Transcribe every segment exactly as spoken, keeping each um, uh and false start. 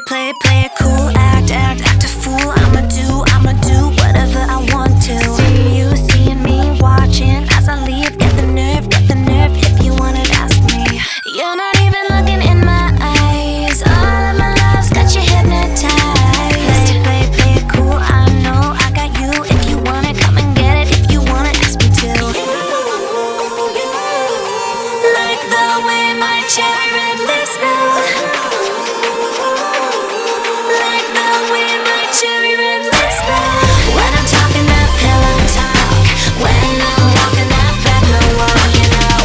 play, play it cool, act, act, act a fool. I'ma do, I'ma do whatever I want to. See you, seeing me, watching as I leave. Get the nerve, get the nerve if you wanna ask me. You're not even looking in my eyes. All of my love's got you hypnotized. Play, play, play it cool, I know I got you. If you want it, come and get it. If you wanna ask me to. Like the way my cherry red lips move. Like the way my cherry red lips move. When I'm talking that pillow talk, when I'm walking that bedroom walk, you know.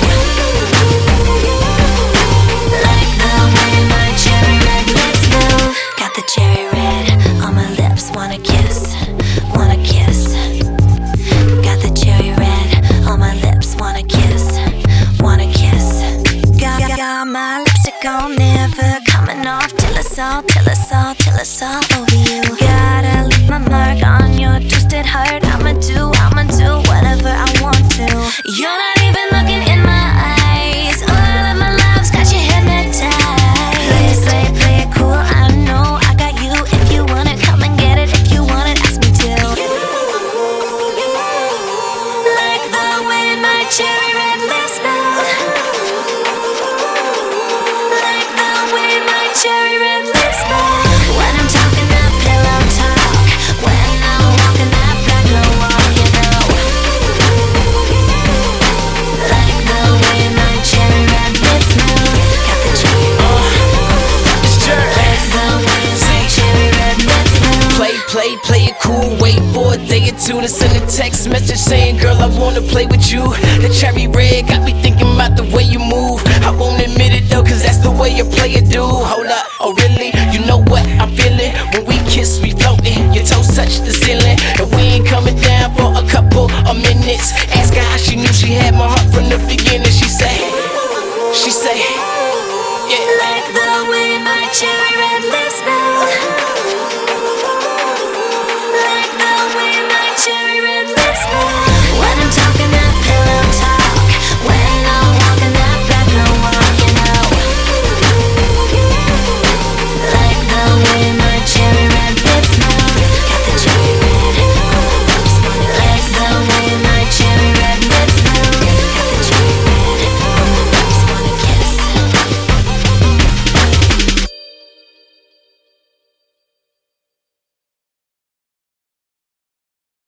Like the way my cherry red lips move. Got the cherry red on my lips, wanna kiss, wanna kiss. Got the cherry red on my lips, wanna kiss, wanna kiss. Got, got, got my lipstick on, never coming off till it's all, till it's all, till it's all over you. Gotta leave my mark on your twisted heart. I'ma do, I'ma do whatever I want to. You're not even looking in my eyes. All of my love's got you hypnotized. Play, play, play it cool, I know I got you. If you want it, come and get it. If you want it, ask me to. Like the way my cherry red lips move. Like the way my cherry red lips move. When I'm talking that pillow talk, when I'm walking that bedroom walk, you know. Like the way my cherry red lips move. Got the cherry red. Like the way my cherry red lips move. Play, play, play it cool. Wait for a day or two to send a text message saying, girl, I wanna play with you. The cherry red got me thinking about the way you move. I won't admit it though, cause that's the way you play it, dude. Hold up, oh really? You know what I'm feeling? When we kiss, we floating. Your